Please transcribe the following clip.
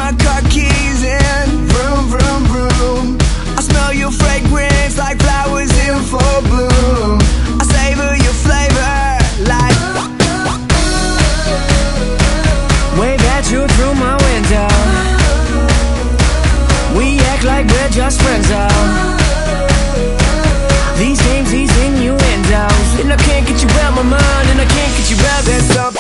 my car keys in. Vroom, vroom, vroom. I smell your fragrance like flowers in full bloom. I savor your flavor like wave at you through my window. We act like we're just friends, these games, these innuendos, and I can't get you out my mind, and I can't get you out. There's something